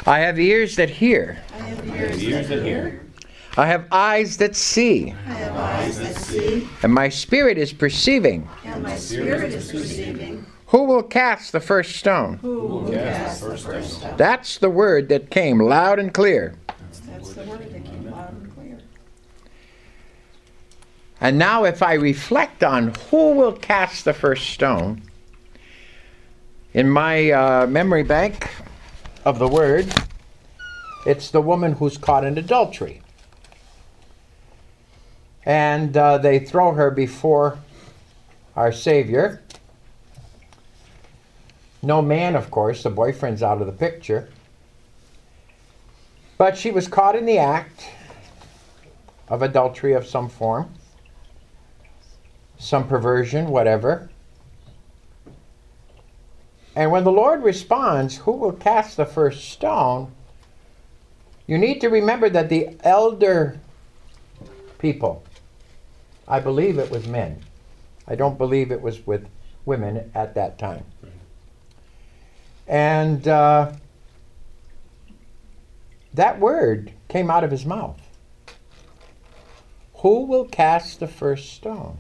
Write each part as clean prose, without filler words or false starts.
I have ears that hear. I have ears that hear. I have eyes that see. I have eyes that see. And my spirit is perceiving. And my spirit is perceiving. Who will cast the first stone? Who will cast the first stone? That's the word that came loud and clear. That's the word that came loud and clear. And now if I reflect on who will cast the first stone, in my memory bank of the word, it's the woman who's caught in adultery. And they throw her before our Savior. No man, of course, the boyfriend's out of the picture. But she was caught in the act of adultery of some form, some perversion, whatever. And when the Lord responds, who will cast the first stone? You need to remember that the elder people, I believe it was men. I don't believe it was with women at that time. And that word came out of his mouth. Who will cast the first stone?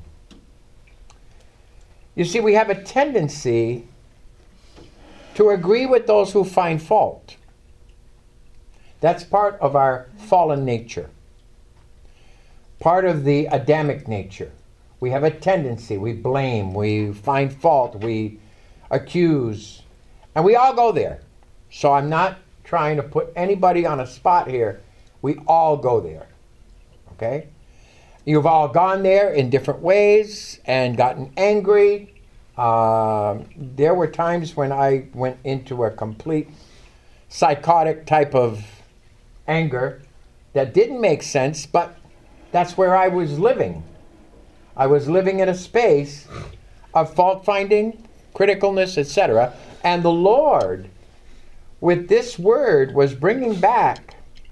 You see, we have a tendency to agree with those who find fault. That's part of our fallen nature. Part of the Adamic nature. We have a tendency, we blame, we find fault, we accuse, and we all go there. So I'm not trying to put anybody on a spot here. We all go there. Okay? You've all gone there in different ways and gotten angry. There were times when I went into a complete psychotic type of anger that didn't make sense, but that's where I was living. I was living in a space of fault-finding, criticalness, etc. And the Lord, with this word, was bringing back,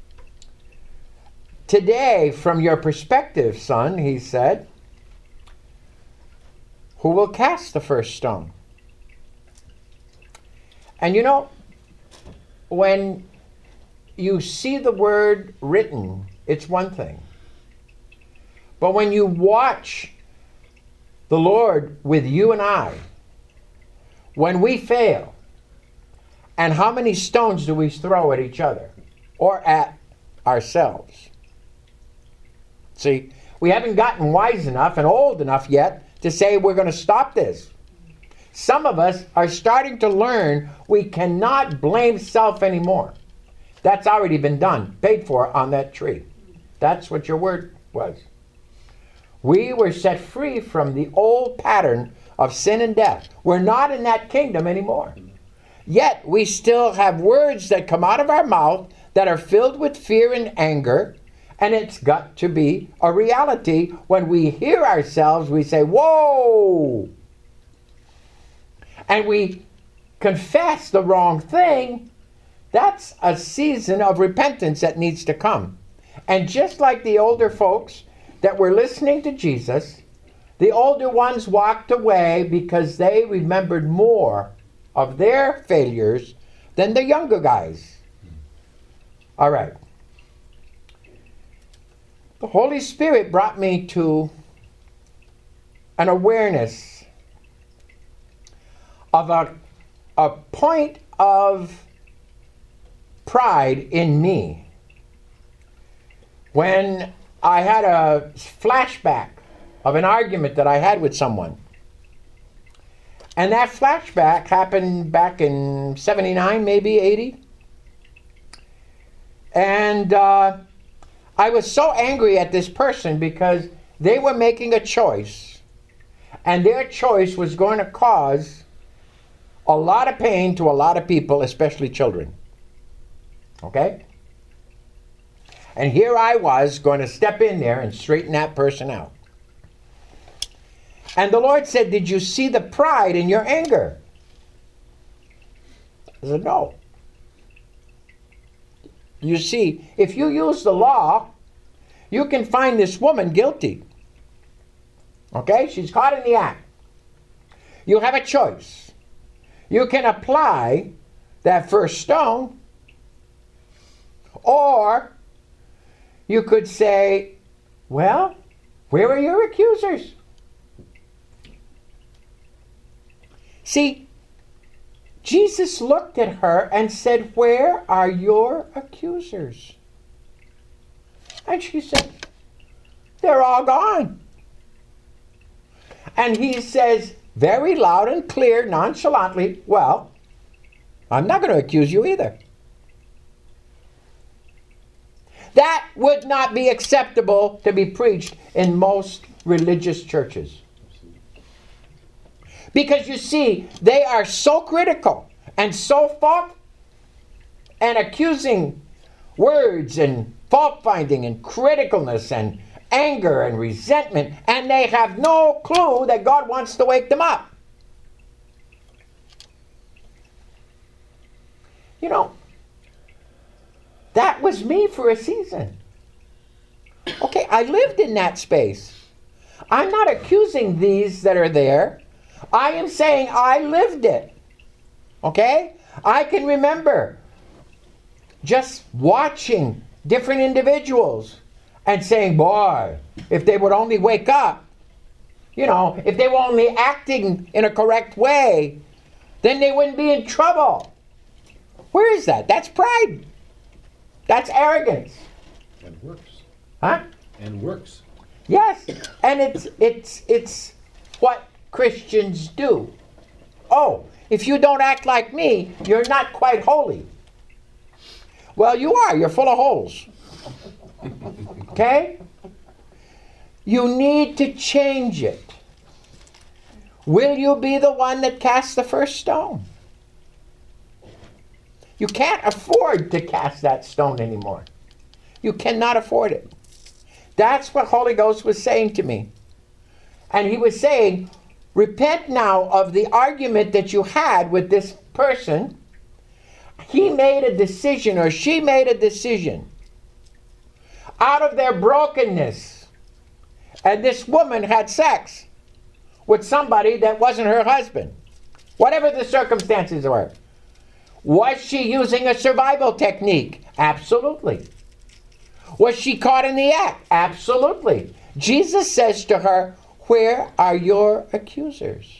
today, from your perspective, son, he said, who will cast the first stone? And you know, when you see the word written, it's one thing. But when you watch the Lord with you and I, when we fail, and how many stones do we throw at each other or at ourselves? See, we haven't gotten wise enough and old enough yet to say we're going to stop this. Some of us are starting to learn we cannot blame self anymore. That's already been done, paid for on that tree. That's what your word was. We were set free from the old pattern of sin and death. We're not in that kingdom anymore. Yet we still have words that come out of our mouth that are filled with fear and anger, and it's got to be a reality. When we hear ourselves, we say, whoa! And we confess the wrong thing. That's a season of repentance that needs to come. And just like the older folks that were listening to Jesus, the older ones walked away because they remembered more of their failures than the younger guys. All right. The Holy Spirit brought me to an awareness of a point of pride in me when I had a flashback of an argument that I had with someone. And that flashback happened back in 79, maybe 80. And I was so angry at this person because they were making a choice. And their choice was going to cause a lot of pain to a lot of people, especially children. Okay? And here I was going to step in there and straighten that person out. And the Lord said, did you see the pride in your anger? I said, no. You see, if you use the law, you can find this woman guilty. Okay? She's caught in the act. You have a choice. You can apply that first stone, Or you could say, well, where are your accusers? See, Jesus looked at her and said, where are your accusers? And she said, they're all gone. And he says, very loud and clear, nonchalantly, well, I'm not going to accuse you either. That would not be acceptable to be preached in most religious churches. Because you see, they are so critical and so fault and accusing words and fault finding and criticalness and anger and resentment, and they have no clue that God wants to wake them up. You know, that was me for a season. Okay, I lived in that space. I'm not accusing these that are there. I am saying I lived it. Okay? I can remember just watching different individuals and saying, boy, if they would only wake up, you know, if they were only acting in a correct way, then they wouldn't be in trouble. Where is that? That's pride. That's arrogance. And works. Huh? And works. Yes, and it's what Christians do. Oh, if you don't act like me, you're not quite holy. Well, you are. You're full of holes. Okay? You need to change it. Will you be the one that casts the first stone? You can't afford to cast that stone anymore. You cannot afford it. That's what Holy Ghost was saying to me. And he was saying, repent now of the argument that you had with this person. He made a decision, or she made a decision out of their brokenness. And this woman had sex with somebody that wasn't her husband. Whatever the circumstances were. Was she using a survival technique? Absolutely. Was she caught in the act? Absolutely. Jesus says to her, where are your accusers?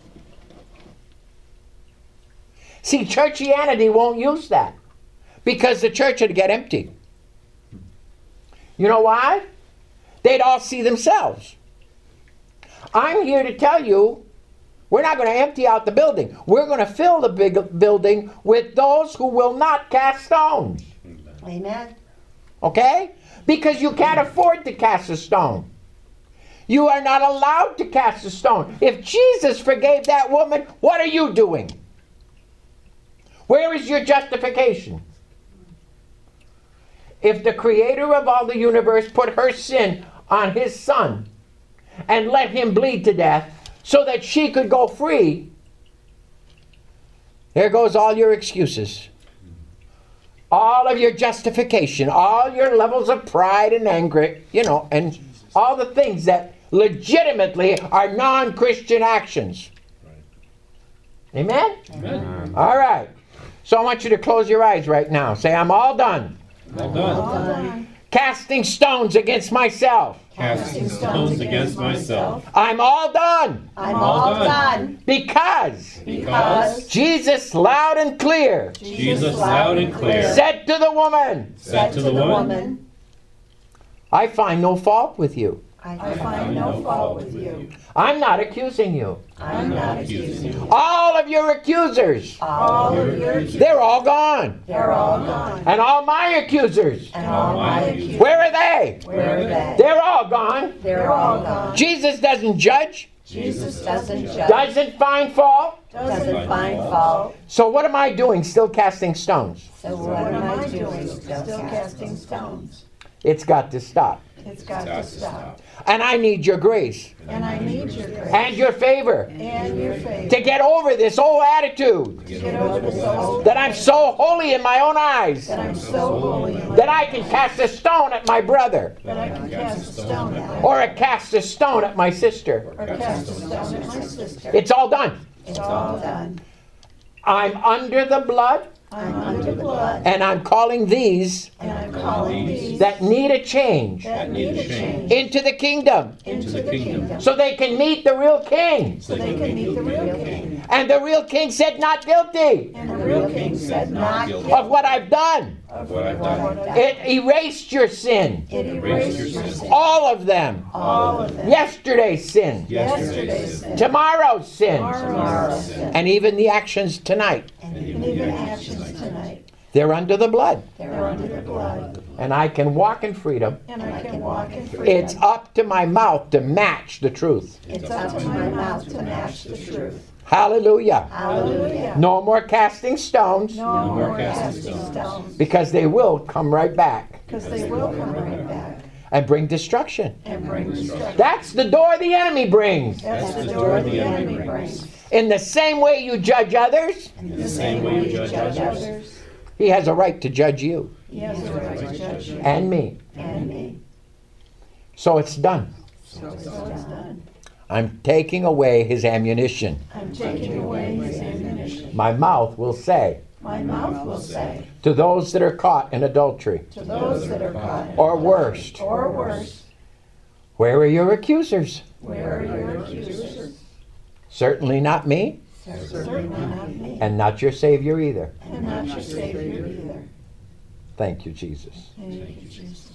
See, churchianity won't use that because the church would get empty. You know why? They'd all see themselves. I'm here to tell you, we're not going to empty out the building. We're going to fill the big building with those who will not cast stones. Amen. Okay? Because you can't afford to cast a stone. You are not allowed to cast a stone. If Jesus forgave that woman, what are you doing? Where is your justification? If the creator of all the universe put her sin on his son and let him bleed to death so that she could go free, there goes all your excuses. All of your justification, all your levels of pride and anger, you know, and all the things that legitimately are non-Christian actions. Amen? Amen. All right. So I want you to close your eyes right now. Say, I'm all done. All All done. done. Casting stones against myself. Casting stones against myself. I'm all done. I'm All all done. done. Because Because Jesus loud and clear Jesus loud and clear said to the woman, said to the woman, I find no fault with you. I find no fault with you. I'm not accusing you. I'm not accusing you. All of your accusers, All of your accusers, they're all gone. they're all gone. And all my accusers, And all my accusers, where are they? where are they? They're all gone. They're all gone. Jesus doesn't judge, Jesus doesn't judge, doesn't find fault. doesn't find fault. So what am I doing still casting stones? So what am I doing? Still casting stones. It's got to stop. It's got to stop. And I need your grace And I need your grace and your favor and your faith to get over this old attitude to get over this old that I'm so holy in my own eyes that I'm so holy that I can cast a stone at my brother that I can cast a stone at or cast a stone at my sister. or cast a stone at my sister. It's all done. It's all done. I'm under the blood I'm under the blood and I'm calling these and calling these that need a change that need a change into the kingdom into the kingdom so they can meet the real king. so they can meet the real king. And the real king said, not guilty And the real king said, not guilty of what I've done. of what I've done. It erased your sin. It erased your sin. All of them. All of them. Yesterday's sin. Yesterday's sin. Tomorrow's sin. Tomorrow's sin. And even the actions tonight. And even actions tonight. They're under the blood. They're under the blood. And I can walk in freedom. And I can walk in freedom. It's up to my mouth to match the truth. It's up to my mouth to match the truth. Hallelujah. Hallelujah. No more casting stones, No more more casting casting stones. because they will come right back Because they will come right back and bring destruction. and bring destruction. That's the door the enemy brings. That's the door the enemy brings. In the same way you judge others, In the same way you judge others, he has a right to judge you he has a right to judge you and me. and me. So it's done. So it's done. I'm taking away his ammunition. I'm taking away his ammunition. My mouth will say My mouth will say to those that are caught in adultery, to those that are caught in or worse, or worse, where are your accusers? where are your accusers? Certainly not me, Certainly not me, and not your Savior either. and not your Savior either. Thank you, Jesus. Thank you, Jesus.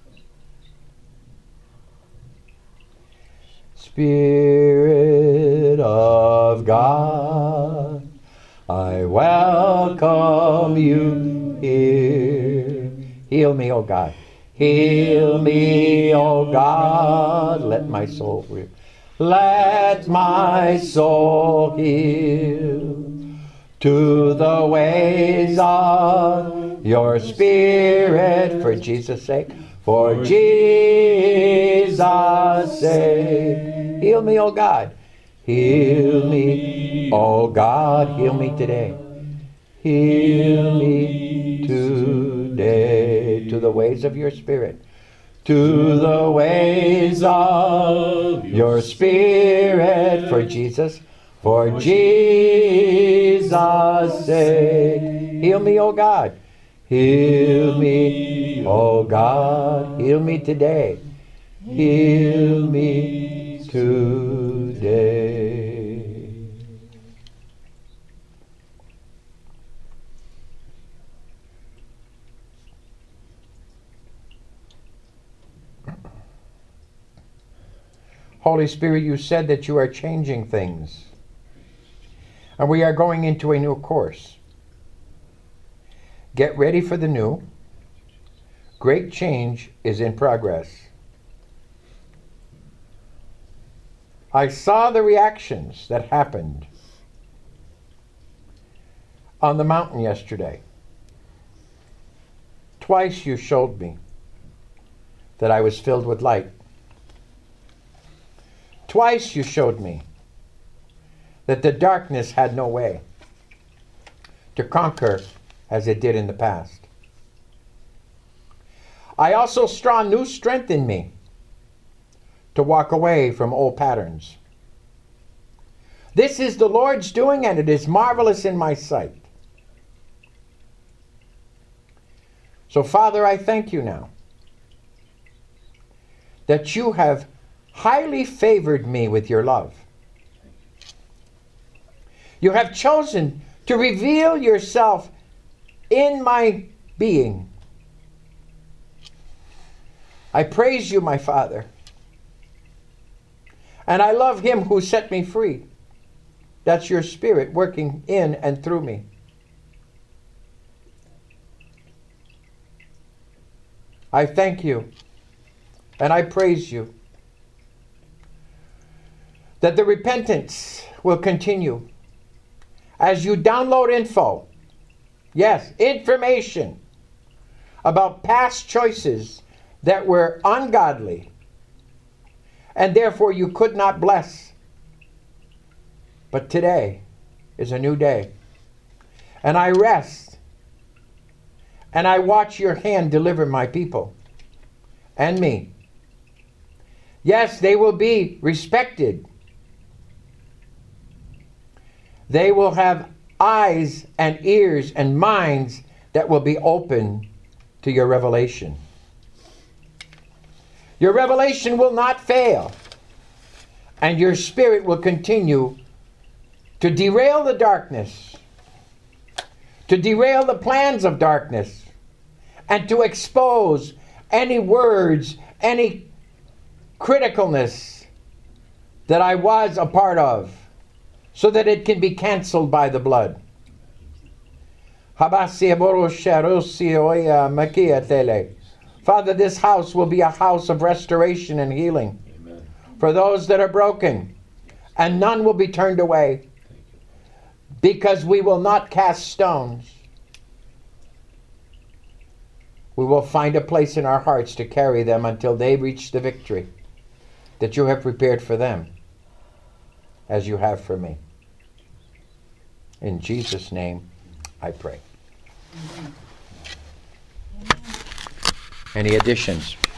Spirit of God, I welcome you here. Heal me, O God. Heal me, O God. Let my soul heal. Let my soul heal to the ways of your Spirit, for Jesus' sake. For Jesus' sake. Heal me, O God. Heal me, O God. Heal me today. Heal me today to the ways of your Spirit. To the ways of your Spirit. For Jesus. For Jesus' sake. Heal me, O God. Heal me, O God. Heal me today. Heal me today. Holy Spirit, you said that you are changing things. And we are going into a new course. Get ready for the new. Great change is in progress. I saw the reactions that happened on the mountain yesterday. Twice you showed me that I was filled with light. Twice you showed me that the darkness had no way to conquer as it did in the past. I also saw new strength in me to walk away from old patterns. This is the Lord's doing, and it is marvelous in my sight. So, Father, I thank you now that you have highly favored me with your love. You have chosen to reveal yourself in my being. I praise you, my Father. And I love him who set me free. That's your Spirit working in and through me. I thank you and I praise you that the repentance will continue as you download info. Yes, information about past choices that were ungodly and therefore you could not bless. But today is a new day. And I rest and I watch your hand deliver my people and me. Yes, they will be respected. They will have eyes and ears and minds that will be open to your revelation. Your revelation will not fail, and your spirit will continue to derail the darkness, to derail the plans of darkness, and to expose any words, any criticalness that I was a part of, so that it can be canceled by the blood. Father, this house will be a house of restoration and healing. Amen. For those that are broken, and none will be turned away, because we will not cast stones. We will find a place in our hearts to carry them until they reach the victory that you have prepared for them, as you have for me. In Jesus' name, I pray. Any additions?